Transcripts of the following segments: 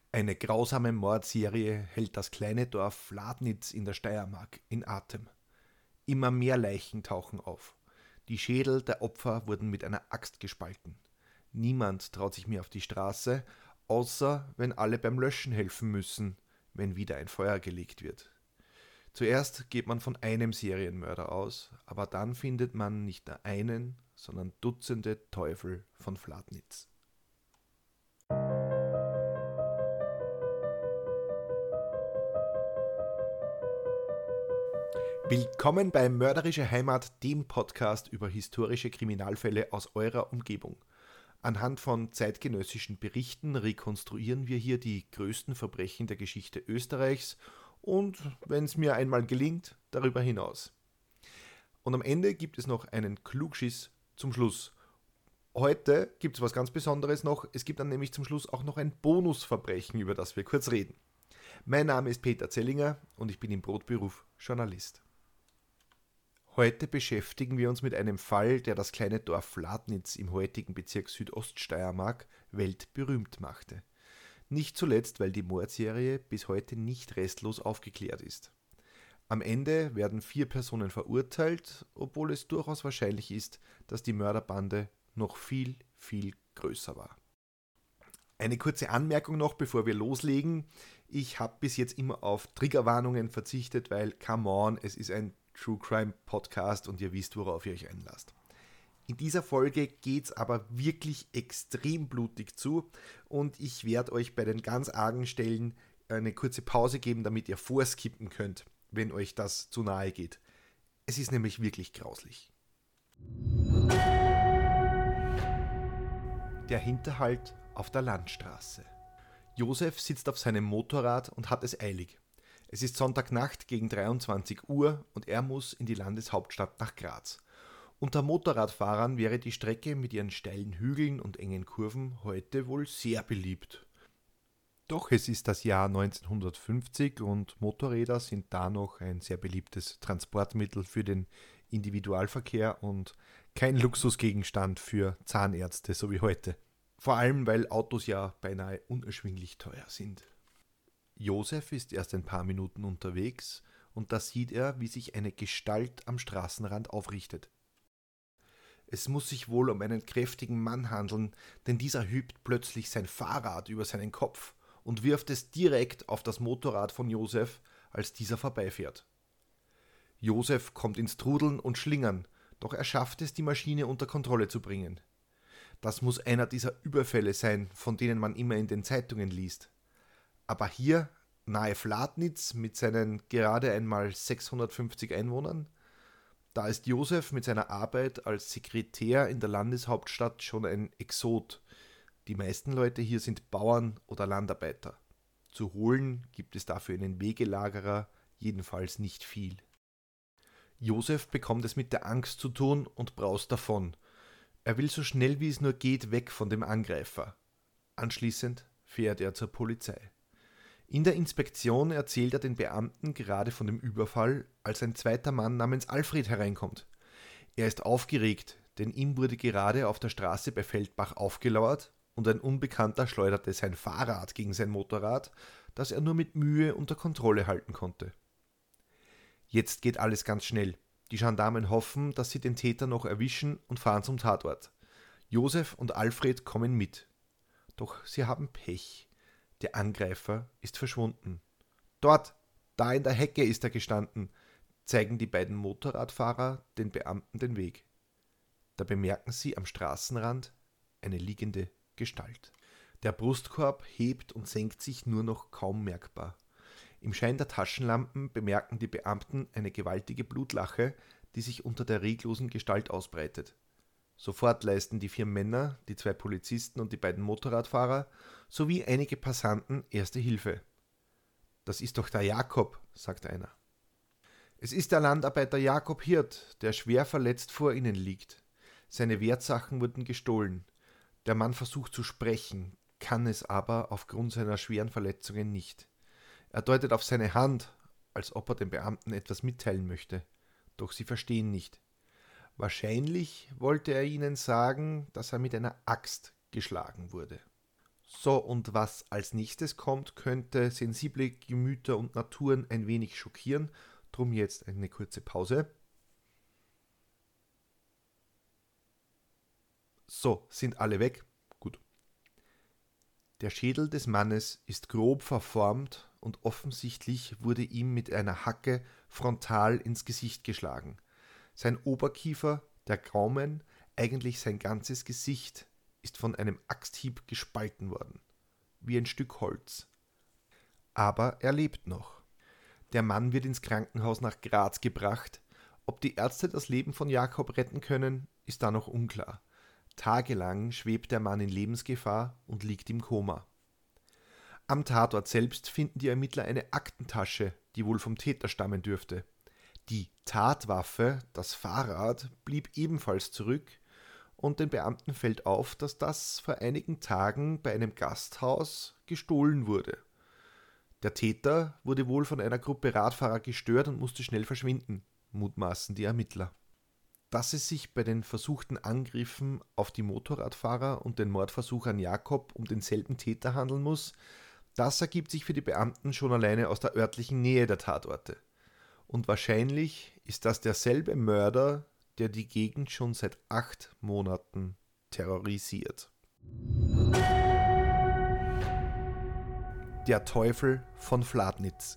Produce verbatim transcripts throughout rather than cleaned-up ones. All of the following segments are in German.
Eine grausame Mordserie hält das kleine Dorf Ladnitz in der Steiermark in Atem. Immer mehr Leichen tauchen auf. Die Schädel der Opfer wurden mit einer Axt gespalten. Niemand traut sich mehr auf die Straße, außer wenn alle beim Löschen helfen müssen, wenn wieder ein Feuer gelegt wird. Zuerst geht man von einem Serienmörder aus, aber dann findet man nicht nur einen, sondern Dutzende Teufel von Fladnitz. Willkommen bei Mörderische Heimat, dem Podcast über historische Kriminalfälle aus eurer Umgebung. Anhand von zeitgenössischen Berichten rekonstruieren wir hier die größten Verbrechen der Geschichte Österreichs und, wenn es mir einmal gelingt, darüber hinaus. Und am Ende gibt es noch einen Klugschiss zum Schluss. Heute gibt es was ganz Besonderes noch, es gibt dann nämlich zum Schluss auch noch ein Bonusverbrechen, über das wir kurz reden. Mein Name ist Peter Zellinger und ich bin im Brotberuf Journalist. Heute beschäftigen wir uns mit einem Fall, der das kleine Dorf Ladnitz im heutigen Bezirk Südoststeiermark weltberühmt machte. Nicht zuletzt, weil die Mordserie bis heute nicht restlos aufgeklärt ist. Am Ende werden vier Personen verurteilt, obwohl es durchaus wahrscheinlich ist, dass die Mörderbande noch viel, viel größer war. Eine kurze Anmerkung noch, bevor wir loslegen. Ich habe bis jetzt immer auf Triggerwarnungen verzichtet, weil, come on, es ist ein True Crime Podcast und ihr wisst, worauf ihr euch einlasst. In dieser Folge geht es aber wirklich extrem blutig zu und ich werde euch bei den ganz argen Stellen eine kurze Pause geben, damit ihr vorskippen könnt, wenn euch das zu nahe geht. Es ist nämlich wirklich grauslich. Der Hinterhalt auf der Landstraße. Josef sitzt auf seinem Motorrad und hat es eilig. Es ist Sonntagnacht gegen dreiundzwanzig Uhr und er muss in die Landeshauptstadt nach Graz. Unter Motorradfahrern wäre die Strecke mit ihren steilen Hügeln und engen Kurven heute wohl sehr beliebt. Doch es ist das Jahr neunzehnhundertfünfzig und Motorräder sind da noch ein sehr beliebtes Transportmittel für den Individualverkehr und kein Luxusgegenstand für Zahnärzte, so wie heute. Vor allem, weil Autos ja beinahe unerschwinglich teuer sind. Josef ist erst ein paar Minuten unterwegs und da sieht er, wie sich eine Gestalt am Straßenrand aufrichtet. Es muss sich wohl um einen kräftigen Mann handeln, denn dieser hebt plötzlich sein Fahrrad über seinen Kopf und wirft es direkt auf das Motorrad von Josef, als dieser vorbeifährt. Josef kommt ins Trudeln und Schlingern, doch er schafft es, die Maschine unter Kontrolle zu bringen. Das muss einer dieser Überfälle sein, von denen man immer in den Zeitungen liest. Aber hier, nahe Fladnitz mit seinen gerade einmal sechshundertfünfzig Einwohnern, da ist Josef mit seiner Arbeit als Sekretär in der Landeshauptstadt schon ein Exot. Die meisten Leute hier sind Bauern oder Landarbeiter. Zu holen gibt es dafür einen Wegelagerer, jedenfalls nicht viel. Josef bekommt es mit der Angst zu tun und braust davon. Er will so schnell wie es nur geht weg von dem Angreifer. Anschließend fährt er zur Polizei. In der Inspektion erzählt er den Beamten gerade von dem Überfall, als ein zweiter Mann namens Alfred hereinkommt. Er ist aufgeregt, denn ihm wurde gerade auf der Straße bei Feldbach aufgelauert und ein Unbekannter schleuderte sein Fahrrad gegen sein Motorrad, das er nur mit Mühe unter Kontrolle halten konnte. Jetzt geht alles ganz schnell. Die Gendarmen hoffen, dass sie den Täter noch erwischen und fahren zum Tatort. Josef und Alfred kommen mit. Doch sie haben Pech. Der Angreifer ist verschwunden. Dort, da in der Hecke ist er gestanden, zeigen die beiden Motorradfahrer den Beamten den Weg. Da bemerken sie am Straßenrand eine liegende Gestalt. Der Brustkorb hebt und senkt sich nur noch kaum merkbar. Im Schein der Taschenlampen bemerken die Beamten eine gewaltige Blutlache, die sich unter der reglosen Gestalt ausbreitet. Sofort leisten die vier Männer, die zwei Polizisten und die beiden Motorradfahrer sowie einige Passanten erste Hilfe. »Das ist doch der Jakob«, sagt einer. »Es ist der Landarbeiter Jakob Hirt, der schwer verletzt vor Ihnen liegt. Seine Wertsachen wurden gestohlen. Der Mann versucht zu sprechen, kann es aber aufgrund seiner schweren Verletzungen nicht. Er deutet auf seine Hand, als ob er den Beamten etwas mitteilen möchte. Doch sie verstehen nicht. Wahrscheinlich wollte er ihnen sagen, dass er mit einer Axt geschlagen wurde.« So, und was als nächstes kommt, könnte sensible Gemüter und Naturen ein wenig schockieren. Drum jetzt eine kurze Pause. So, sind alle weg? Gut. Der Schädel des Mannes ist grob verformt und offensichtlich wurde ihm mit einer Hacke frontal ins Gesicht geschlagen. Sein Oberkiefer, der Gaumen, eigentlich sein ganzes Gesicht, ist von einem Axthieb gespalten worden, wie ein Stück Holz. Aber er lebt noch. Der Mann wird ins Krankenhaus nach Graz gebracht. Ob die Ärzte das Leben von Jakob retten können, ist da noch unklar. Tagelang schwebt der Mann in Lebensgefahr und liegt im Koma. Am Tatort selbst finden die Ermittler eine Aktentasche, die wohl vom Täter stammen dürfte. Die Tatwaffe, das Fahrrad, blieb ebenfalls zurück und den Beamten fällt auf, dass das vor einigen Tagen bei einem Gasthaus gestohlen wurde. Der Täter wurde wohl von einer Gruppe Radfahrer gestört und musste schnell verschwinden, mutmaßen die Ermittler. Dass es sich bei den versuchten Angriffen auf die Motorradfahrer und den Mordversuch an Jakob um denselben Täter handeln muss, das ergibt sich für die Beamten schon alleine aus der örtlichen Nähe der Tatorte. Und wahrscheinlich ist das derselbe Mörder, der die Gegend schon seit acht Monaten terrorisiert. Der Teufel von Fladnitz.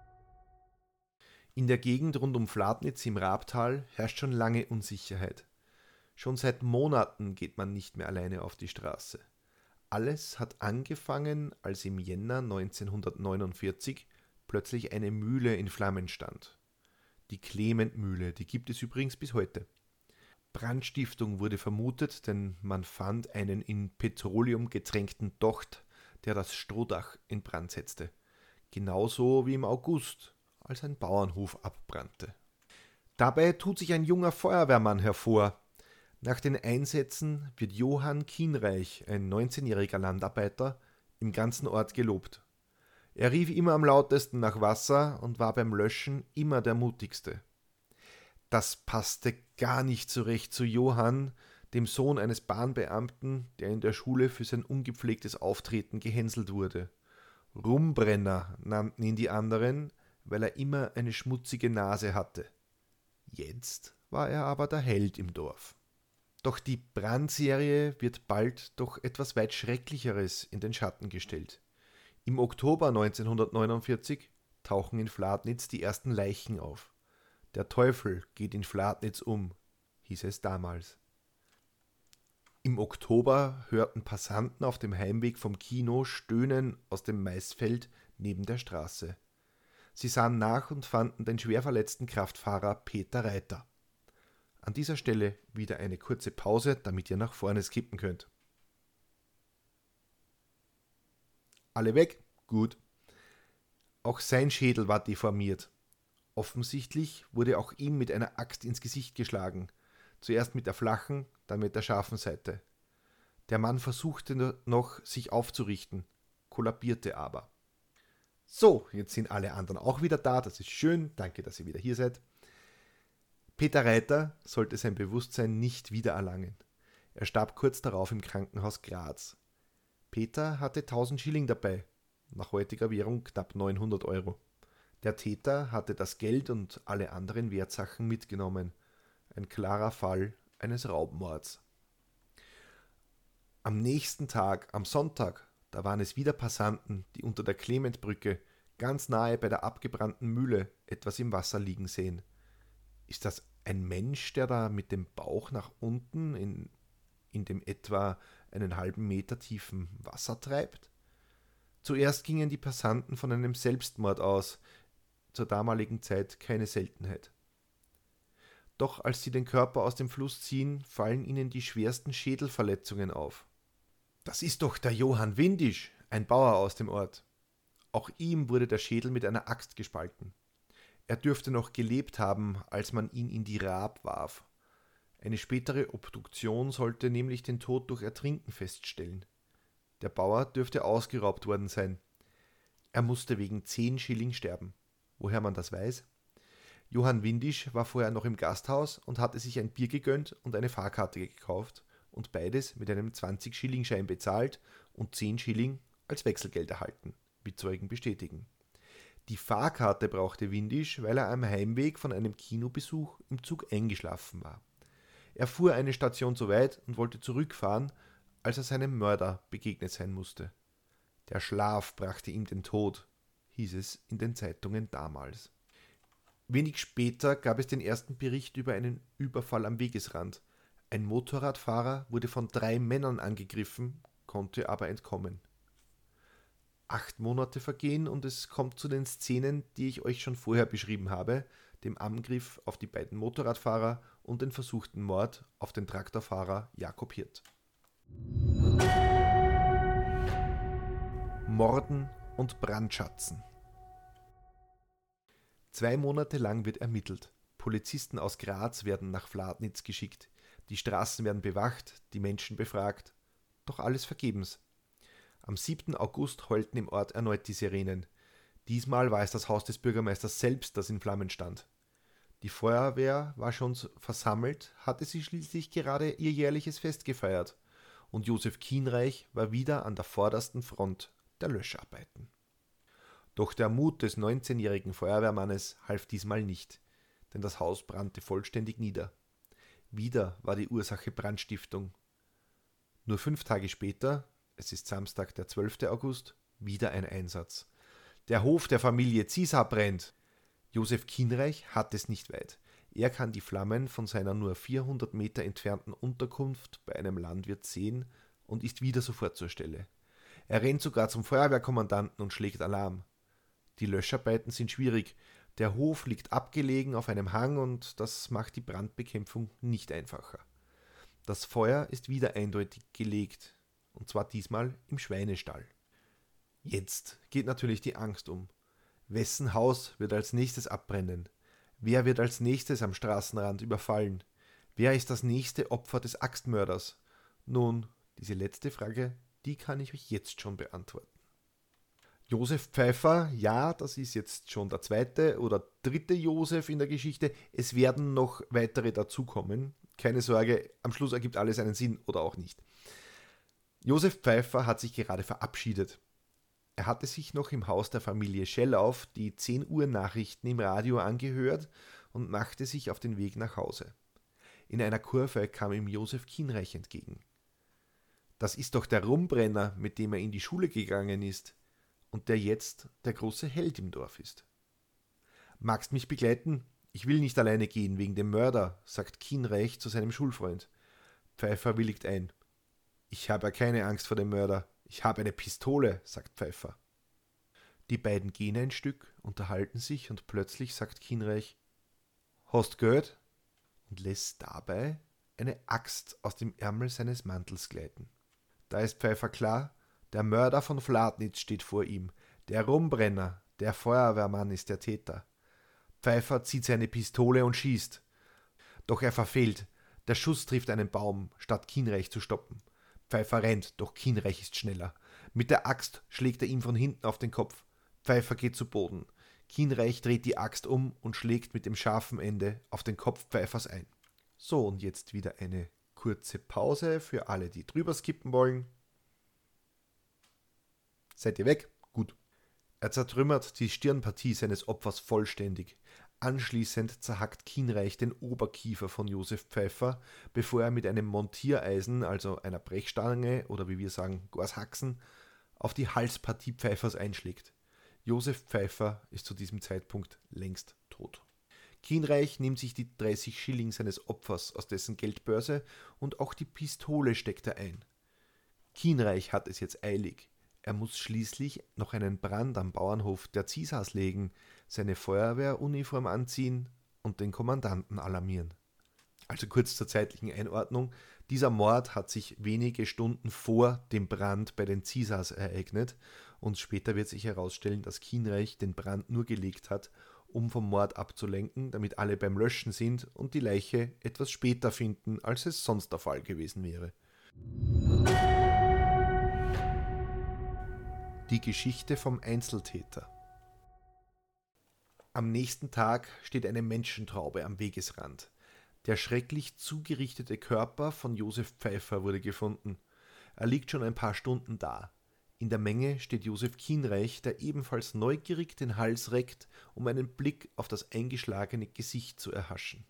In der Gegend rund um Fladnitz im Rabtal herrscht schon lange Unsicherheit. Schon seit Monaten geht man nicht mehr alleine auf die Straße. Alles hat angefangen, als im Jänner neunzehnhundertneunundvierzig plötzlich eine Mühle in Flammen stand. Die Clement-Mühle, die gibt es übrigens bis heute. Brandstiftung wurde vermutet, denn man fand einen in Petroleum getränkten Docht, der das Strohdach in Brand setzte. Genauso wie im August, als ein Bauernhof abbrannte. Dabei tut sich ein junger Feuerwehrmann hervor. Nach den Einsätzen wird Johann Kienreich, ein neunzehnjähriger Landarbeiter, im ganzen Ort gelobt. Er rief immer am lautesten nach Wasser und war beim Löschen immer der mutigste. Das passte gar nicht so recht zu Johann, dem Sohn eines Bahnbeamten, der in der Schule für sein ungepflegtes Auftreten gehänselt wurde. Rumbrenner nannten ihn die anderen, weil er immer eine schmutzige Nase hatte. Jetzt war er aber der Held im Dorf. Doch die Brandserie wird bald durch etwas weit Schrecklicheres in den Schatten gestellt. Im Oktober neunzehnhundertneunundvierzig tauchen in Fladnitz die ersten Leichen auf. Der Teufel geht in Fladnitz um, hieß es damals. Im Oktober hörten Passanten auf dem Heimweg vom Kino Stöhnen aus dem Maisfeld neben der Straße. Sie sahen nach und fanden den schwer verletzten Kraftfahrer Peter Reiter. An dieser Stelle wieder eine kurze Pause, damit ihr nach vorne skippen könnt. Alle weg? Gut. Auch sein Schädel war deformiert. Offensichtlich wurde auch ihm mit einer Axt ins Gesicht geschlagen. Zuerst mit der flachen, dann mit der scharfen Seite. Der Mann versuchte noch, sich aufzurichten, kollabierte aber. So, jetzt sind alle anderen auch wieder da, das ist schön, danke, dass ihr wieder hier seid. Peter Reiter sollte sein Bewusstsein nicht wiedererlangen. Er starb kurz darauf im Krankenhaus Graz. Peter hatte tausend Schilling dabei, nach heutiger Währung knapp neunhundert Euro. Der Täter hatte das Geld und alle anderen Wertsachen mitgenommen. Ein klarer Fall eines Raubmords. Am nächsten Tag, am Sonntag, da waren es wieder Passanten, die unter der Clementbrücke, ganz nahe bei der abgebrannten Mühle, etwas im Wasser liegen sehen. Ist das ein Mensch, der da mit dem Bauch nach unten in, in dem etwa einen halben Meter tiefen Wasser treibt? Zuerst gingen die Passanten von einem Selbstmord aus, zur damaligen Zeit keine Seltenheit. Doch als sie den Körper aus dem Fluss ziehen, fallen ihnen die schwersten Schädelverletzungen auf. Das ist doch der Johann Windisch, ein Bauer aus dem Ort. Auch ihm wurde der Schädel mit einer Axt gespalten. Er dürfte noch gelebt haben, als man ihn in die Raab warf. Eine spätere Obduktion sollte nämlich den Tod durch Ertrinken feststellen. Der Bauer dürfte ausgeraubt worden sein. Er musste wegen zehn Schilling sterben. Woher man das weiß? Johann Windisch war vorher noch im Gasthaus und hatte sich ein Bier gegönnt und eine Fahrkarte gekauft und beides mit einem zwanzig-Schilling-Schein bezahlt und zehn Schilling als Wechselgeld erhalten, wie Zeugen bestätigen. Die Fahrkarte brauchte Windisch, weil er am Heimweg von einem Kinobesuch im Zug eingeschlafen war. Er fuhr eine Station zu weit und wollte zurückfahren, als er seinem Mörder begegnet sein musste. Der Schlaf brachte ihm den Tod, hieß es in den Zeitungen damals. Wenig später gab es den ersten Bericht über einen Überfall am Wegesrand. Ein Motorradfahrer wurde von drei Männern angegriffen, konnte aber entkommen. Acht Monate vergehen und es kommt zu den Szenen, die ich euch schon vorher beschrieben habe, dem Angriff auf die beiden Motorradfahrer und den versuchten Mord auf den Traktorfahrer Jakob Hirt. Morden und Brandschatzen. Zwei Monate lang wird ermittelt. Polizisten aus Graz werden nach Vladnitz geschickt. Die Straßen werden bewacht, die Menschen befragt. Doch alles vergebens. Am siebten August heulten im Ort erneut die Sirenen. Diesmal war es das Haus des Bürgermeisters selbst, das in Flammen stand. Die Feuerwehr war schon versammelt, hatte sie schließlich gerade ihr jährliches Fest gefeiert. Und Josef Kienreich war wieder an der vordersten Front der Löscharbeiten. Doch der Mut des neunzehnjährigen Feuerwehrmannes half diesmal nicht, denn das Haus brannte vollständig nieder. Wieder war die Ursache Brandstiftung. Nur fünf Tage später, es ist Samstag, der zwölfte August, wieder ein Einsatz. Der Hof der Familie Ziesar brennt. Josef Kienreich hat es nicht weit. Er kann die Flammen von seiner nur vierhundert Meter entfernten Unterkunft bei einem Landwirt sehen und ist wieder sofort zur Stelle. Er rennt sogar zum Feuerwehrkommandanten und schlägt Alarm. Die Löscharbeiten sind schwierig. Der Hof liegt abgelegen auf einem Hang und das macht die Brandbekämpfung nicht einfacher. Das Feuer ist wieder eindeutig gelegt, und zwar diesmal im Schweinestall. Jetzt geht natürlich die Angst um. Wessen Haus wird als nächstes abbrennen? Wer wird als nächstes am Straßenrand überfallen? Wer ist das nächste Opfer des Axtmörders? Nun, diese letzte Frage, die kann ich euch jetzt schon beantworten. Josef Pfeiffer, ja, das ist jetzt schon der zweite oder dritte Josef in der Geschichte. Es werden noch weitere dazukommen. Keine Sorge, am Schluss ergibt alles einen Sinn oder auch nicht. Josef Pfeiffer hat sich gerade verabschiedet. Er hatte sich noch im Haus der Familie Schellauf die zehn Uhr Nachrichten im Radio angehört und machte sich auf den Weg nach Hause. In einer Kurve kam ihm Josef Kienreich entgegen. Das ist doch der Rumbrenner, mit dem er in die Schule gegangen ist und der jetzt der große Held im Dorf ist. »Magst mich begleiten? Ich will nicht alleine gehen wegen dem Mörder«, sagt Kienreich zu seinem Schulfreund. Pfeiffer willigt ein. »Ich habe ja keine Angst vor dem Mörder. Ich habe eine Pistole«, sagt Pfeiffer. Die beiden gehen ein Stück, unterhalten sich und plötzlich sagt Kienreich: »Hast gehört?« und lässt dabei eine Axt aus dem Ärmel seines Mantels gleiten. Da ist Pfeiffer klar, der Mörder von Vladnitz steht vor ihm. Der Rumbrenner, der Feuerwehrmann ist der Täter. Pfeiffer zieht seine Pistole und schießt. Doch er verfehlt. Der Schuss trifft einen Baum, statt Kienreich zu stoppen. Pfeiffer rennt, doch Kienreich ist schneller. Mit der Axt schlägt er ihm von hinten auf den Kopf. Pfeiffer geht zu Boden. Kienreich dreht die Axt um und schlägt mit dem scharfen Ende auf den Kopf Pfeiffers ein. So, und jetzt wieder eine kurze Pause für alle, die drüber skippen wollen. Seid ihr weg? Gut. Er zertrümmert die Stirnpartie seines Opfers vollständig. Anschließend zerhackt Kienreich den Oberkiefer von Josef Pfeiffer, bevor er mit einem Montiereisen, also einer Brechstange oder wie wir sagen, Gorshaxen, auf die Halspartie Pfeiffers einschlägt. Josef Pfeiffer ist zu diesem Zeitpunkt längst tot. Kienreich nimmt sich die dreißig Schilling seines Opfers aus dessen Geldbörse und auch die Pistole steckt er ein. Kienreich hat es jetzt eilig. Er muss schließlich noch einen Brand am Bauernhof der Ziesars legen, seine Feuerwehruniform anziehen und den Kommandanten alarmieren. Also kurz zur zeitlichen Einordnung. Dieser Mord hat sich wenige Stunden vor dem Brand bei den Ziesars ereignet und später wird sich herausstellen, dass Kienreich den Brand nur gelegt hat, um vom Mord abzulenken, damit alle beim Löschen sind und die Leiche etwas später finden, als es sonst der Fall gewesen wäre. Die Geschichte vom Einzeltäter. Am nächsten Tag steht eine Menschentraube am Wegesrand. Der schrecklich zugerichtete Körper von Josef Pfeiffer wurde gefunden. Er liegt schon ein paar Stunden da. In der Menge steht Josef Kienreich, der ebenfalls neugierig den Hals reckt, um einen Blick auf das eingeschlagene Gesicht zu erhaschen.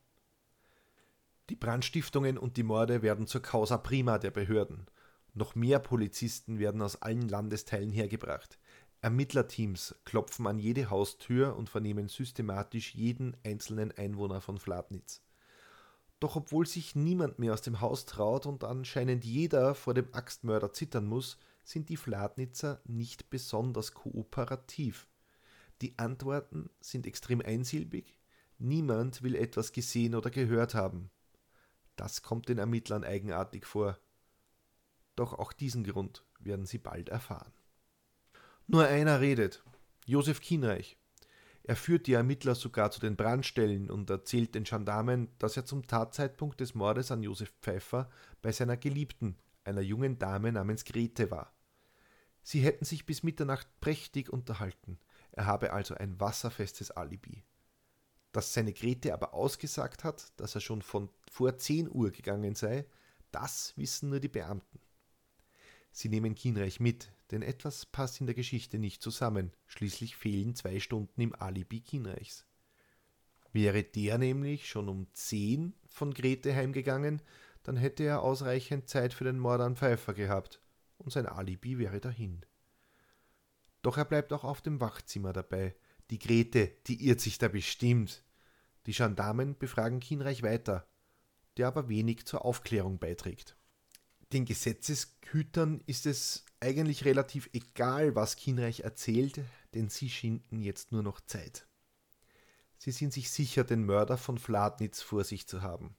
Die Brandstiftungen und die Morde werden zur Causa prima der Behörden. Noch mehr Polizisten werden aus allen Landesteilen hergebracht. Ermittlerteams klopfen an jede Haustür und vernehmen systematisch jeden einzelnen Einwohner von Fladnitz. Doch obwohl sich niemand mehr aus dem Haus traut und anscheinend jeder vor dem Axtmörder zittern muss, sind die Fladnitzer nicht besonders kooperativ. Die Antworten sind extrem einsilbig, niemand will etwas gesehen oder gehört haben. Das kommt den Ermittlern eigenartig vor. Doch auch diesen Grund werden sie bald erfahren. Nur einer redet, Josef Kienreich. Er führt die Ermittler sogar zu den Brandstellen und erzählt den Gendarmen, dass er zum Tatzeitpunkt des Mordes an Josef Pfeiffer bei seiner Geliebten, einer jungen Dame namens Grete, war. Sie hätten sich bis Mitternacht prächtig unterhalten, er habe also ein wasserfestes Alibi. Dass seine Grete aber ausgesagt hat, dass er schon von vor zehn Uhr gegangen sei, das wissen nur die Beamten. Sie nehmen Kienreich mit, denn etwas passt in der Geschichte nicht zusammen. Schließlich fehlen zwei Stunden im Alibi Kienreichs. Wäre der nämlich schon um zehn von Grete heimgegangen, dann hätte er ausreichend Zeit für den Mord an Pfeiffer gehabt und sein Alibi wäre dahin. Doch er bleibt auch auf dem Wachzimmer dabei. Die Grete, die irrt sich da bestimmt. Die Gendarmen befragen Kienreich weiter, der aber wenig zur Aufklärung beiträgt. Den Gesetzeshütern ist es eigentlich relativ egal, was Kienreich erzählt, denn sie schinden jetzt nur noch Zeit. Sie sind sich sicher, den Mörder von Fladnitz vor sich zu haben.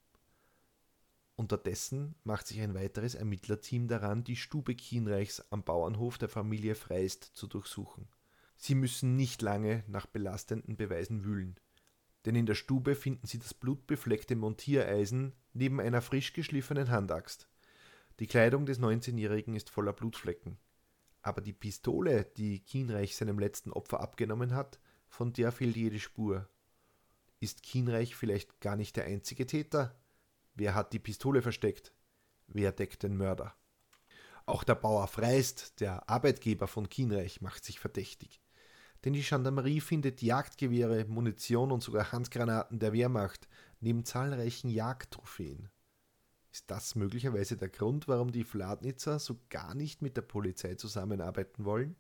Unterdessen macht sich ein weiteres Ermittlerteam daran, die Stube Kienreichs am Bauernhof der Familie Freist zu durchsuchen. Sie müssen nicht lange nach belastenden Beweisen wühlen, denn in der Stube finden sie das blutbefleckte Montiereisen neben einer frisch geschliffenen Handaxt. Die Kleidung des neunzehnjährigen ist voller Blutflecken. Aber die Pistole, die Kienreich seinem letzten Opfer abgenommen hat, von der fehlt jede Spur. Ist Kienreich vielleicht gar nicht der einzige Täter? Wer hat die Pistole versteckt? Wer deckt den Mörder? Auch der Bauer Freist, der Arbeitgeber von Kienreich, macht sich verdächtig. Denn die Gendarmerie findet Jagdgewehre, Munition und sogar Handgranaten der Wehrmacht neben zahlreichen Jagdtrophäen. Ist das möglicherweise der Grund, warum die Fladnitzer so gar nicht mit der Polizei zusammenarbeiten wollen?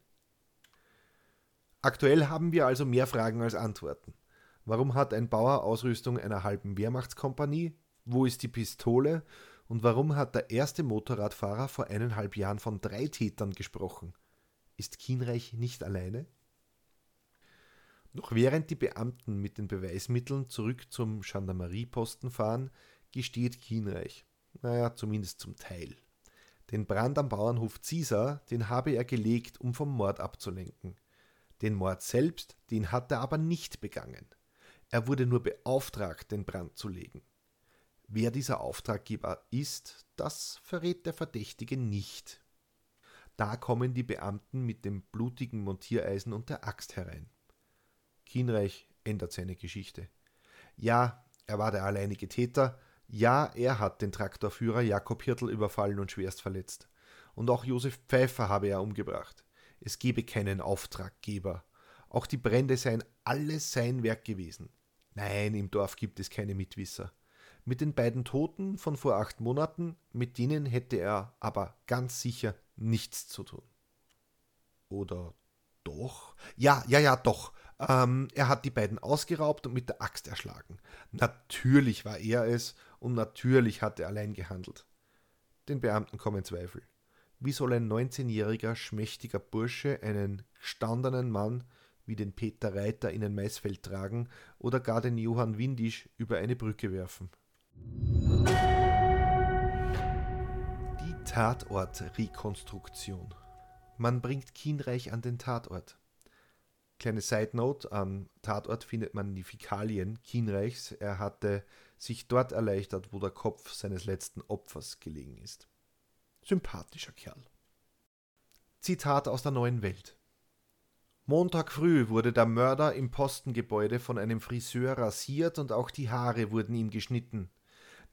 Aktuell haben wir also mehr Fragen als Antworten. Warum hat ein Bauer Ausrüstung einer halben Wehrmachtskompanie? Wo ist die Pistole? Und warum hat der erste Motorradfahrer vor eineinhalb Jahren von drei Tätern gesprochen? Ist Kienreich nicht alleine? Noch während die Beamten mit den Beweismitteln zurück zum Gendarmerieposten fahren, gesteht Kienreich. Naja, zumindest zum Teil. Den Brand am Bauernhof Ziesar, den habe er gelegt, um vom Mord abzulenken. Den Mord selbst, den hat er aber nicht begangen. Er wurde nur beauftragt, den Brand zu legen. Wer dieser Auftraggeber ist, das verrät der Verdächtige nicht. Da kommen die Beamten mit dem blutigen Montiereisen und der Axt herein. Kienreich ändert seine Geschichte. Ja, er war der alleinige Täter. Ja, er hat den Traktorführer Jakob Hirtl überfallen und schwerst verletzt. Und auch Josef Pfeiffer habe er umgebracht. Es gebe keinen Auftraggeber. Auch die Brände seien alles sein Werk gewesen. Nein, im Dorf gibt es keine Mitwisser. Mit den beiden Toten von vor acht Monaten, mit denen hätte er aber ganz sicher nichts zu tun. Oder doch? Ja, ja, ja, doch. Ähm, er hat die beiden ausgeraubt und mit der Axt erschlagen. Natürlich war er es und natürlich hat er allein gehandelt. Den Beamten kommen Zweifel. Wie soll ein neunzehnjähriger, schmächtiger Bursche einen gestandenen Mann wie den Peter Reiter in ein Maisfeld tragen oder gar den Johann Windisch über eine Brücke werfen? Die Tatortrekonstruktion. Man bringt Kienreich an den Tatort. Kleine Side Note, am Tatort findet man die Fäkalien Kienreichs. Er hatte sich dort erleichtert, wo der Kopf seines letzten Opfers gelegen ist. Sympathischer Kerl. Zitat aus der Neuen Welt. Montag früh wurde der Mörder im Postengebäude von einem Friseur rasiert und auch die Haare wurden ihm geschnitten.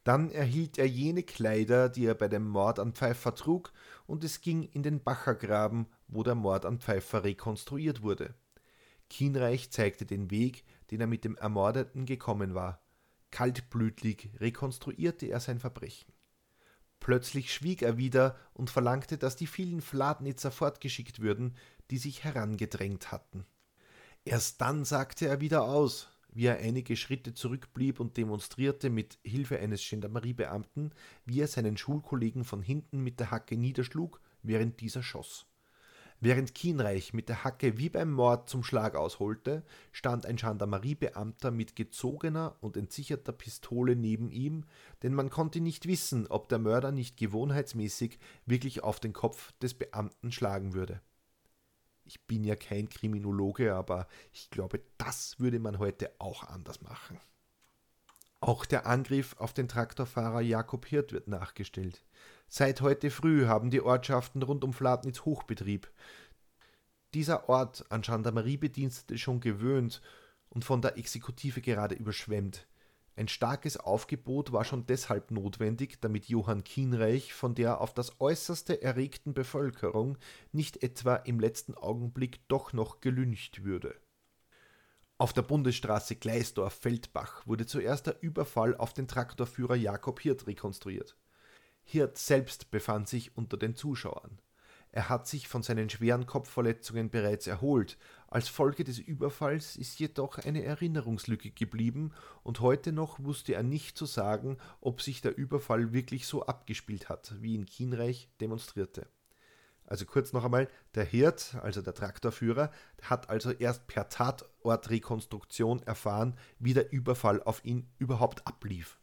Dann erhielt er jene Kleider, die er bei dem Mord an Pfeiffer trug, und es ging in den Bachergraben, wo der Mord an Pfeiffer rekonstruiert wurde. Kienreich zeigte den Weg, den er mit dem Ermordeten gekommen war. Kaltblütig rekonstruierte er sein Verbrechen. Plötzlich schwieg er wieder und verlangte, dass die vielen Fladnitzer fortgeschickt würden, die sich herangedrängt hatten. Erst dann sagte er wieder aus, wie er einige Schritte zurückblieb und demonstrierte mit Hilfe eines Gendarmeriebeamten, wie er seinen Schulkollegen von hinten mit der Hacke niederschlug, während dieser schoss. Während Kienreich mit der Hacke wie beim Mord zum Schlag ausholte, stand ein Gendarmeriebeamter mit gezogener und entsicherter Pistole neben ihm, denn man konnte nicht wissen, ob der Mörder nicht gewohnheitsmäßig wirklich auf den Kopf des Beamten schlagen würde. Ich bin ja kein Kriminologe, aber ich glaube, das würde man heute auch anders machen. Auch der Angriff auf den Traktorfahrer Jakob Hirt wird nachgestellt. Seit heute früh haben die Ortschaften rund um Fladnitz Hochbetrieb. Dieser Ort an Gendarmeriebedienstete schon gewöhnt und von der Exekutive gerade überschwemmt. Ein starkes Aufgebot war schon deshalb notwendig, damit Johann Kienreich von der auf das Äußerste erregten Bevölkerung nicht etwa im letzten Augenblick doch noch gelyncht würde. Auf der Bundesstraße Gleisdorf-Feldbach wurde zuerst der Überfall auf den Traktorführer Jakob Hirt rekonstruiert. Hirt selbst befand sich unter den Zuschauern. Er hat sich von seinen schweren Kopfverletzungen bereits erholt. Als Folge des Überfalls ist jedoch eine Erinnerungslücke geblieben und heute noch wusste er nicht zu sagen, ob sich der Überfall wirklich so abgespielt hat, wie ihn Kienreich demonstrierte. Also kurz noch einmal, der Hirt, also der Traktorführer, hat also erst per Tatortrekonstruktion erfahren, wie der Überfall auf ihn überhaupt ablief.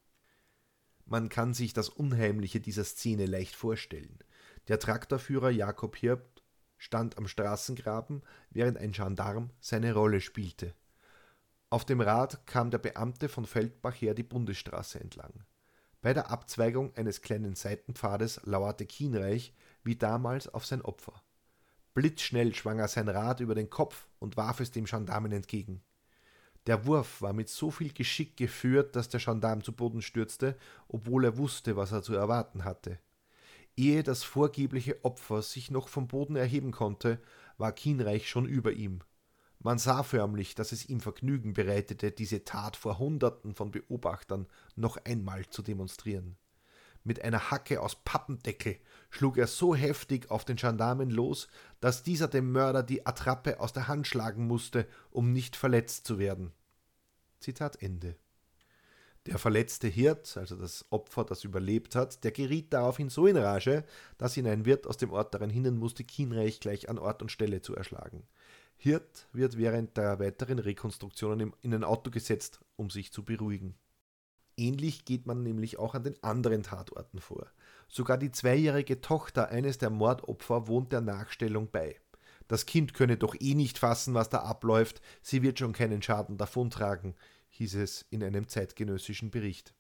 Man kann sich das Unheimliche dieser Szene leicht vorstellen. Der Traktorführer Jakob Hirt stand am Straßengraben, während ein Gendarm seine Rolle spielte. Auf dem Rad kam der Beamte von Feldbach her die Bundesstraße entlang. Bei der Abzweigung eines kleinen Seitenpfades lauerte Kienreich wie damals auf sein Opfer. Blitzschnell schwang er sein Rad über den Kopf und warf es dem Gendarmen entgegen. Der Wurf war mit so viel Geschick geführt, dass der Gendarm zu Boden stürzte, obwohl er wusste, was er zu erwarten hatte. Ehe das vorgebliche Opfer sich noch vom Boden erheben konnte, war Kienreich schon über ihm. Man sah förmlich, dass es ihm Vergnügen bereitete, diese Tat vor Hunderten von Beobachtern noch einmal zu demonstrieren. Mit einer Hacke aus Pappendeckel schlug er so heftig auf den Gendarmen los, dass dieser dem Mörder die Attrappe aus der Hand schlagen musste, um nicht verletzt zu werden. Zitat Ende. Der verletzte Hirt, also das Opfer, das überlebt hat, der geriet daraufhin so in Rage, dass ihn ein Wirt aus dem Ort daran hindern musste, Kienreich gleich an Ort und Stelle zu erschlagen. Hirt wird während der weiteren Rekonstruktionen in ein Auto gesetzt, um sich zu beruhigen. Ähnlich geht man nämlich auch an den anderen Tatorten vor. Sogar die zweijährige Tochter eines der Mordopfer wohnt der Nachstellung bei. Das Kind könne doch eh nicht fassen, was da abläuft, sie wird schon keinen Schaden davontragen, hieß es in einem zeitgenössischen Bericht.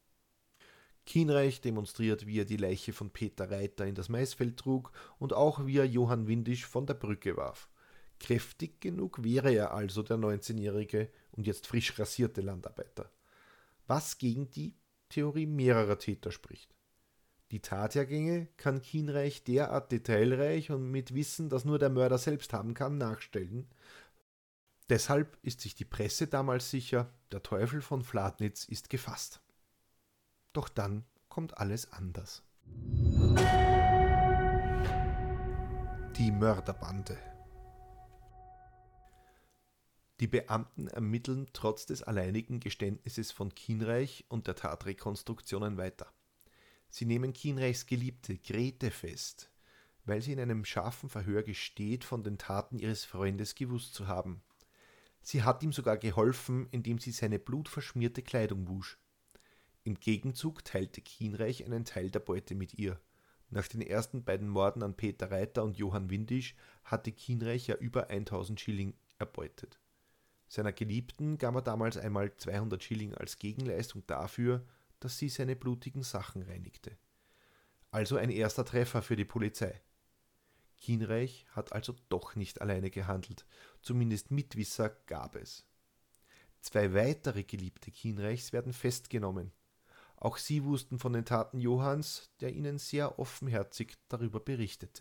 Kienreich demonstriert, wie er die Leiche von Peter Reiter in das Maisfeld trug und auch wie er Johann Windisch von der Brücke warf. Kräftig genug wäre er also, der neunzehnjährige und jetzt frisch rasierte Landarbeiter. Was gegen die Theorie mehrerer Täter spricht. Die Tathergänge kann Kienreich derart detailreich und mit Wissen, das nur der Mörder selbst haben kann, nachstellen. Deshalb ist sich die Presse damals sicher, der Teufel von Fladnitz ist gefasst. Doch dann kommt alles anders. Die Mörderbande. Die Beamten ermitteln trotz des alleinigen Geständnisses von Kienreich und der Tatrekonstruktionen weiter. Sie nehmen Kienreichs Geliebte Grete fest, weil sie in einem scharfen Verhör gesteht, von den Taten ihres Freundes gewusst zu haben. Sie hat ihm sogar geholfen, indem sie seine blutverschmierte Kleidung wusch. Im Gegenzug teilte Kienreich einen Teil der Beute mit ihr. Nach den ersten beiden Morden an Peter Reiter und Johann Windisch hatte Kienreich ja über tausend Schilling erbeutet. Seiner Geliebten gab er damals einmal zweihundert Schilling als Gegenleistung dafür, dass sie seine blutigen Sachen reinigte. Also ein erster Treffer für die Polizei. Kienreich hat also doch nicht alleine gehandelt, zumindest Mitwisser gab es. Zwei weitere Geliebte Kienreichs werden festgenommen. Auch sie wussten von den Taten Johanns, der ihnen sehr offenherzig darüber berichtete.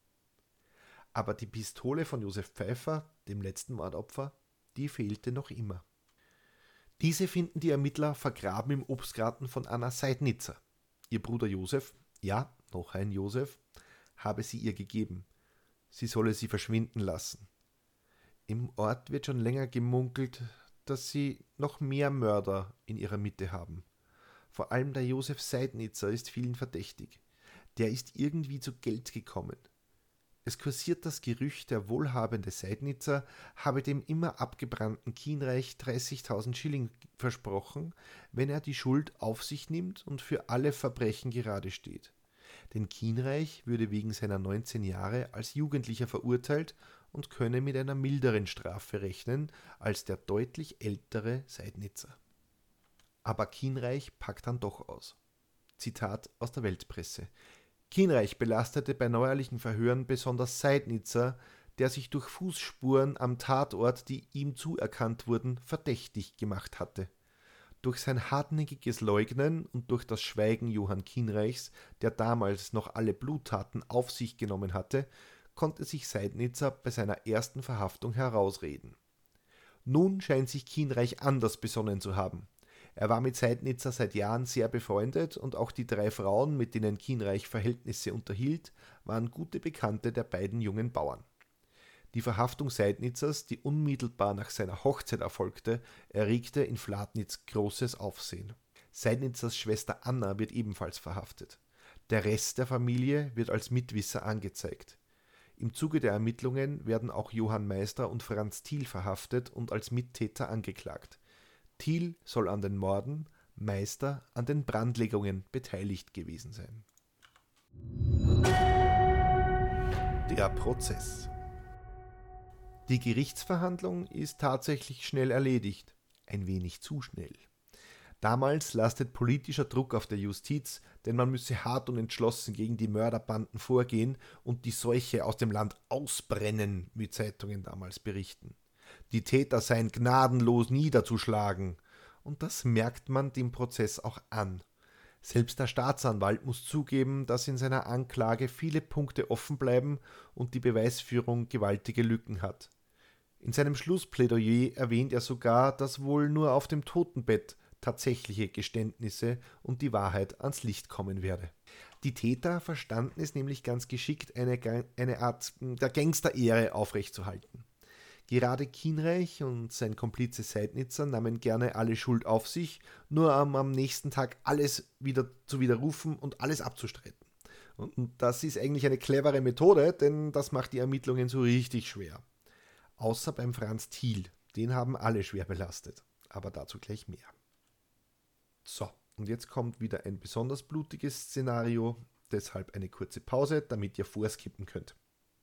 Aber die Pistole von Josef Pfeiffer, dem letzten Mordopfer, die fehlte noch immer. Diese finden die Ermittler vergraben im Obstgarten von Anna Seidnitzer. Ihr Bruder Josef, ja, noch ein Josef, habe sie ihr gegeben. Sie solle sie verschwinden lassen. Im Ort wird schon länger gemunkelt, dass sie noch mehr Mörder in ihrer Mitte haben. Vor allem der Josef Seidnitzer ist vielen verdächtig. Der ist irgendwie zu Geld gekommen. Es kursiert das Gerücht, der wohlhabende Seidnitzer habe dem immer abgebrannten Kienreich dreißigtausend Schilling versprochen, wenn er die Schuld auf sich nimmt und für alle Verbrechen gerade steht. Denn Kienreich würde wegen seiner neunzehn Jahre als Jugendlicher verurteilt und könne mit einer milderen Strafe rechnen als der deutlich ältere Seidnitzer. Aber Kienreich packt dann doch aus. Zitat aus der Weltpresse. Kienreich belastete bei neuerlichen Verhören besonders Seidnitzer, der sich durch Fußspuren am Tatort, die ihm zuerkannt wurden, verdächtig gemacht hatte. Durch sein hartnäckiges Leugnen und durch das Schweigen Johann Kienreichs, der damals noch alle Bluttaten auf sich genommen hatte, konnte sich Seidnitzer bei seiner ersten Verhaftung herausreden. Nun scheint sich Kienreich anders besonnen zu haben. Er war mit Seidnitzer seit Jahren sehr befreundet und auch die drei Frauen, mit denen Kienreich Verhältnisse unterhielt, waren gute Bekannte der beiden jungen Bauern. Die Verhaftung Seidnitzers, die unmittelbar nach seiner Hochzeit erfolgte, erregte in Flatnitz großes Aufsehen. Seidnitzers Schwester Anna wird ebenfalls verhaftet. Der Rest der Familie wird als Mitwisser angezeigt. Im Zuge der Ermittlungen werden auch Johann Meister und Franz Thiel verhaftet und als Mittäter angeklagt. Thiel soll an den Morden, Meister an den Brandlegungen beteiligt gewesen sein. Der Prozess. Die Gerichtsverhandlung ist tatsächlich schnell erledigt, ein wenig zu schnell. Damals lastet politischer Druck auf der Justiz, denn man müsse hart und entschlossen gegen die Mörderbanden vorgehen und die Seuche aus dem Land ausbrennen, wie Zeitungen damals berichten. Die Täter seien gnadenlos niederzuschlagen. Und das merkt man dem Prozess auch an. Selbst der Staatsanwalt muss zugeben, dass in seiner Anklage viele Punkte offen bleiben und die Beweisführung gewaltige Lücken hat. In seinem Schlussplädoyer erwähnt er sogar, dass wohl nur auf dem Totenbett tatsächliche Geständnisse und die Wahrheit ans Licht kommen werde. Die Täter verstanden es nämlich ganz geschickt, eine, eine Art der Gangsterehre aufrechtzuerhalten. Gerade Kienreich und sein Komplize Seidnitzer nahmen gerne alle Schuld auf sich, nur um am nächsten Tag alles wieder zu widerrufen und alles abzustreiten. Und das ist eigentlich eine clevere Methode, denn das macht die Ermittlungen so richtig schwer. Außer beim Franz Thiel, den haben alle schwer belastet, aber dazu gleich mehr. So, und jetzt kommt wieder ein besonders blutiges Szenario, deshalb eine kurze Pause, damit ihr vorskippen könnt.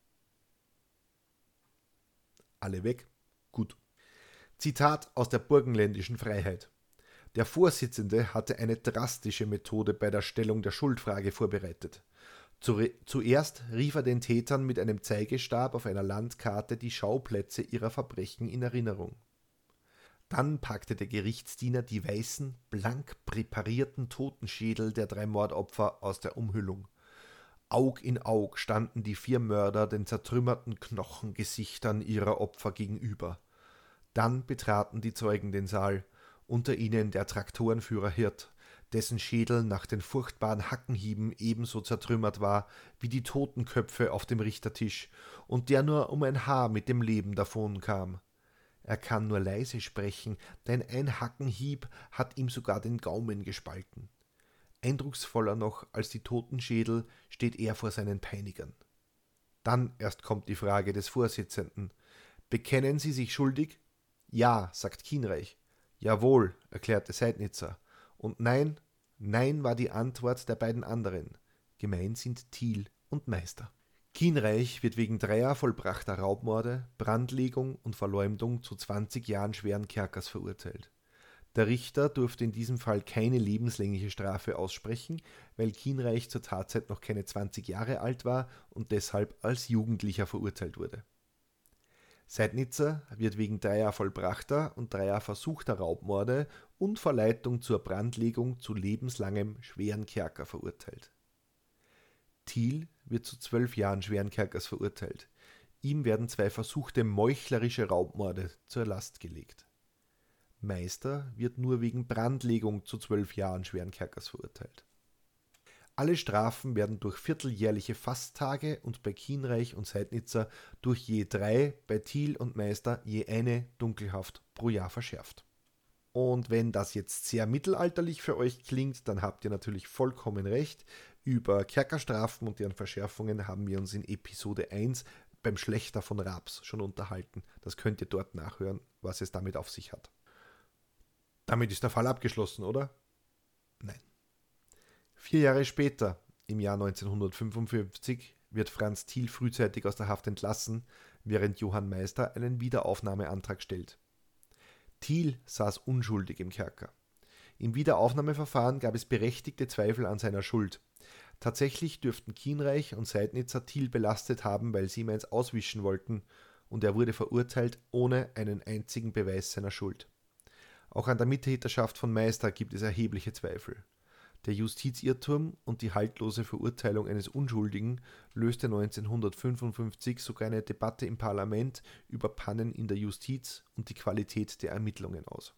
Alle weg? Gut. Zitat aus der Burgenländischen Freiheit. Der Vorsitzende hatte eine drastische Methode bei der Stellung der Schuldfrage vorbereitet. Zuerst rief er den Tätern mit einem Zeigestab auf einer Landkarte die Schauplätze ihrer Verbrechen in Erinnerung. Dann packte der Gerichtsdiener die weißen, blank präparierten Totenschädel der drei Mordopfer aus der Umhüllung. Aug in Aug standen die vier Mörder den zertrümmerten Knochengesichtern ihrer Opfer gegenüber. Dann betraten die Zeugen den Saal, unter ihnen der Traktorenführer Hirt, dessen Schädel nach den furchtbaren Hackenhieben ebenso zertrümmert war wie die Totenköpfe auf dem Richtertisch und der nur um ein Haar mit dem Leben davonkam. Er kann nur leise sprechen, denn ein Hackenhieb hat ihm sogar den Gaumen gespalten. Eindrucksvoller noch als die Totenschädel steht er vor seinen Peinigern. Dann erst kommt die Frage des Vorsitzenden. Bekennen Sie sich schuldig? Ja, sagt Kienreich. Jawohl, erklärte Seidnitzer. Und nein, nein war die Antwort der beiden anderen. Gemeint sind Thiel und Meister. Kienreich wird wegen dreier vollbrachter Raubmorde, Brandlegung und Verleumdung zu zwanzig Jahren schweren Kerkers verurteilt. Der Richter durfte in diesem Fall keine lebenslängliche Strafe aussprechen, weil Kienreich zur Tatzeit noch keine zwanzig Jahre alt war und deshalb als Jugendlicher verurteilt wurde. Seidnitzer wird wegen dreier vollbrachter und dreier versuchter Raubmorde und Verleitung zur Brandlegung zu lebenslangem schweren Kerker verurteilt. Thiel wird zu zwölf Jahren schweren Kerkers verurteilt. Ihm werden zwei versuchte meuchlerische Raubmorde zur Last gelegt. Meister wird nur wegen Brandlegung zu zwölf Jahren schweren Kerkers verurteilt. Alle Strafen werden durch vierteljährliche Fasttage und bei Kienreich und Seidnitzer durch je drei, bei Thiel und Meister je eine Dunkelhaft pro Jahr verschärft. Und wenn das jetzt sehr mittelalterlich für euch klingt, dann habt ihr natürlich vollkommen recht. Über Kerkerstrafen und deren Verschärfungen haben wir uns in Episode eins beim Schlächter von Raps schon unterhalten. Das könnt ihr dort nachhören, was es damit auf sich hat. Damit ist der Fall abgeschlossen, oder? Nein. Vier Jahre später, im Jahr neunzehnhundertfünfundfünfzig, wird Franz Thiel frühzeitig aus der Haft entlassen, während Johann Meister einen Wiederaufnahmeantrag stellt. Thiel saß unschuldig im Kerker. Im Wiederaufnahmeverfahren gab es berechtigte Zweifel an seiner Schuld. Tatsächlich dürften Kienreich und Seidnitzer Thiel belastet haben, weil sie ihm eins auswischen wollten, und er wurde verurteilt ohne einen einzigen Beweis seiner Schuld. Auch an der Mittäterschaft von Meister gibt es erhebliche Zweifel. Der Justizirrtum und die haltlose Verurteilung eines Unschuldigen löste neunzehnhundertfünfundfünfzig sogar eine Debatte im Parlament über Pannen in der Justiz und die Qualität der Ermittlungen aus.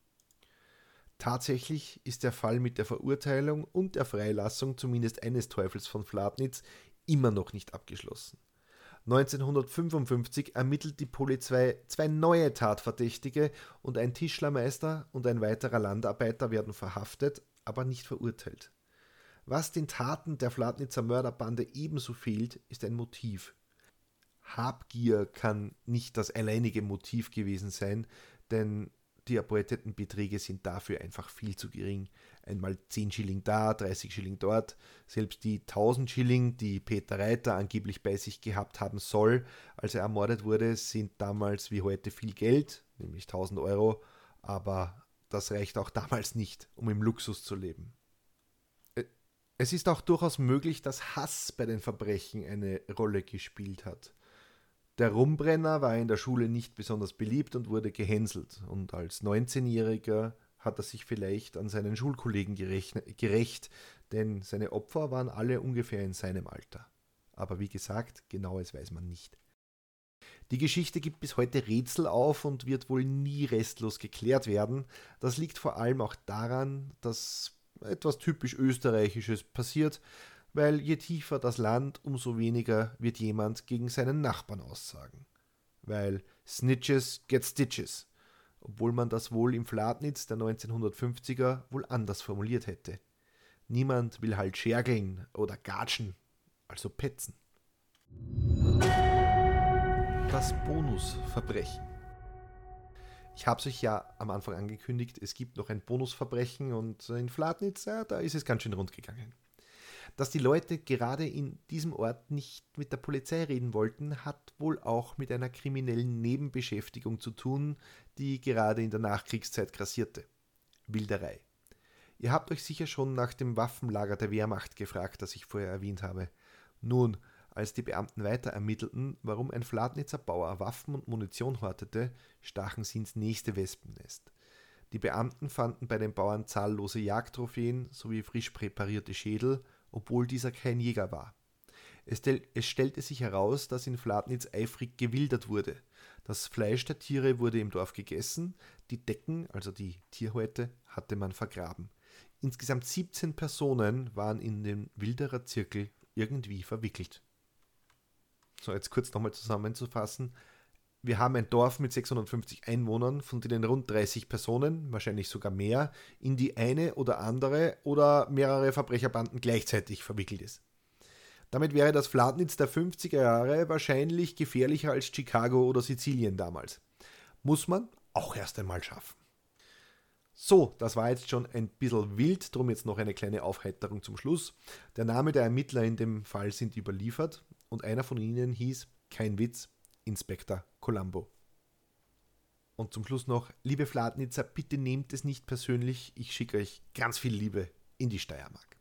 Tatsächlich ist der Fall mit der Verurteilung und der Freilassung zumindest eines Teufels von Fladnitz immer noch nicht abgeschlossen. neunzehnhundertfünfundfünfzig ermittelt die Polizei zwei neue Tatverdächtige und ein Tischlermeister und ein weiterer Landarbeiter werden verhaftet, aber nicht verurteilt. Was den Taten der Fladnitzer Mörderbande ebenso fehlt, ist ein Motiv. Habgier kann nicht das alleinige Motiv gewesen sein, denn die erbeuteten Beträge sind dafür einfach viel zu gering. Einmal zehn Schilling da, dreißig Schilling dort. Selbst die tausend Schilling, die Peter Reiter angeblich bei sich gehabt haben soll, als er ermordet wurde, sind damals wie heute viel Geld, nämlich tausend Euro, aber das reicht auch damals nicht, um im Luxus zu leben. Es ist auch durchaus möglich, dass Hass bei den Verbrechen eine Rolle gespielt hat. Der Rumbrenner war in der Schule nicht besonders beliebt und wurde gehänselt. Und als neunzehnjähriger hat er sich vielleicht an seinen Schulkollegen gerechnet, gerecht, denn seine Opfer waren alle ungefähr in seinem Alter. Aber wie gesagt, genaues weiß man nicht. Die Geschichte gibt bis heute Rätsel auf und wird wohl nie restlos geklärt werden. Das liegt vor allem auch daran, dass etwas typisch Österreichisches passiert, weil je tiefer das Land, umso weniger wird jemand gegen seinen Nachbarn aussagen. Weil Snitches get Stitches, obwohl man das wohl im Fladnitz der neunzehnhundertfünfziger wohl anders formuliert hätte. Niemand will halt schergeln oder gatschen, also petzen. Das Bonusverbrechen. Ich habe es euch ja am Anfang angekündigt, es gibt noch ein Bonusverbrechen und in Fladnitz, ja, da ist es ganz schön rund gegangen. Dass die Leute gerade in diesem Ort nicht mit der Polizei reden wollten, hat wohl auch mit einer kriminellen Nebenbeschäftigung zu tun, die gerade in der Nachkriegszeit grassierte. Wilderei. Ihr habt euch sicher schon nach dem Waffenlager der Wehrmacht gefragt, das ich vorher erwähnt habe. Nun, als die Beamten weiter ermittelten, warum ein Fladnitzer Bauer Waffen und Munition hortete, stachen sie ins nächste Wespennest. Die Beamten fanden bei den Bauern zahllose Jagdtrophäen sowie frisch präparierte Schädel, obwohl dieser kein Jäger war. Es, stel- es stellte sich heraus, dass in Fladnitz eifrig gewildert wurde. Das Fleisch der Tiere wurde im Dorf gegessen, die Decken, also die Tierhäute, hatte man vergraben. Insgesamt siebzehn Personen waren in den Wildererzirkel irgendwie verwickelt. So, jetzt kurz nochmal zusammenzufassen. Wir haben ein Dorf mit sechshundertfünfzig Einwohnern, von denen rund dreißig Personen, wahrscheinlich sogar mehr, in die eine oder andere oder mehrere Verbrecherbanden gleichzeitig verwickelt ist. Damit wäre das Fladnitz der fünfziger Jahre wahrscheinlich gefährlicher als Chicago oder Sizilien damals. Muss man auch erst einmal schaffen. So, das war jetzt schon ein bisschen wild, drum jetzt noch eine kleine Aufheiterung zum Schluss. Der Name der Ermittler in dem Fall sind überliefert und einer von ihnen hieß, kein Witz, Inspektor Columbo. Und zum Schluss noch, liebe Fladnitzer, bitte nehmt es nicht persönlich, ich schicke euch ganz viel Liebe in die Steiermark.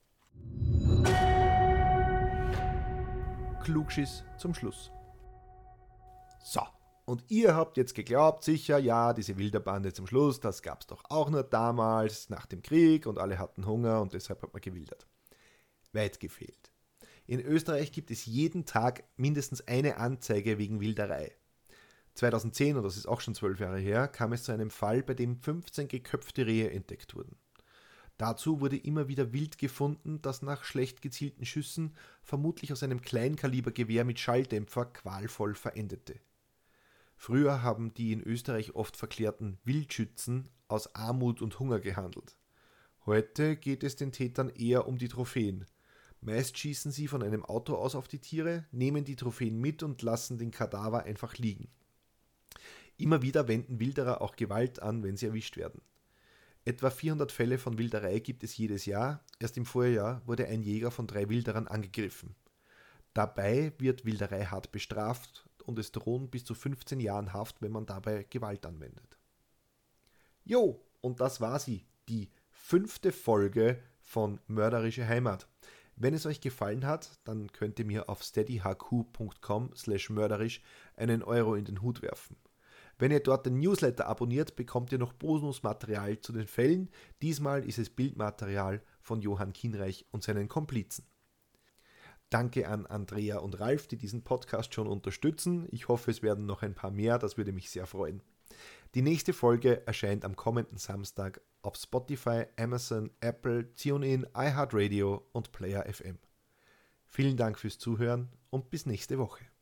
Klugschiss zum Schluss. So, Und ihr habt jetzt geglaubt, sicher, ja, diese Wilderbande zum Schluss, das gab es doch auch nur damals, nach dem Krieg und alle hatten Hunger und deshalb hat man gewildert. Weit gefehlt. In Österreich gibt es jeden Tag mindestens eine Anzeige wegen Wilderei. zweitausendzehn, und das ist auch schon zwölf Jahre her, kam es zu einem Fall, bei dem fünfzehn geköpfte Rehe entdeckt wurden. Dazu wurde immer wieder Wild gefunden, das nach schlecht gezielten Schüssen, vermutlich aus einem Kleinkalibergewehr mit Schalldämpfer, qualvoll verendete. Früher haben die in Österreich oft verklärten Wildschützen aus Armut und Hunger gehandelt. Heute geht es den Tätern eher um die Trophäen. Meist schießen sie von einem Auto aus auf die Tiere, nehmen die Trophäen mit und lassen den Kadaver einfach liegen. Immer wieder wenden Wilderer auch Gewalt an, wenn sie erwischt werden. Etwa vierhundert Fälle von Wilderei gibt es jedes Jahr. Erst im Vorjahr wurde ein Jäger von drei Wilderern angegriffen. Dabei wird Wilderei hart bestraft und es drohen bis zu fünfzehn Jahren Haft, wenn man dabei Gewalt anwendet. Jo, und das war sie, die fünfte Folge von Mörderische Heimat. Wenn es euch gefallen hat, dann könnt ihr mir auf steadyhq.com slash mörderisch einen Euro in den Hut werfen. Wenn ihr dort den Newsletter abonniert, bekommt ihr noch Bonusmaterial zu den Fällen. Diesmal ist es Bildmaterial von Johann Kienreich und seinen Komplizen. Danke an Andrea und Ralf, die diesen Podcast schon unterstützen. Ich hoffe, es werden noch ein paar mehr, das würde mich sehr freuen. Die nächste Folge erscheint am kommenden Samstag auf Spotify, Amazon, Apple, TuneIn, iHeartRadio und Player F M. Vielen Dank fürs Zuhören und bis nächste Woche.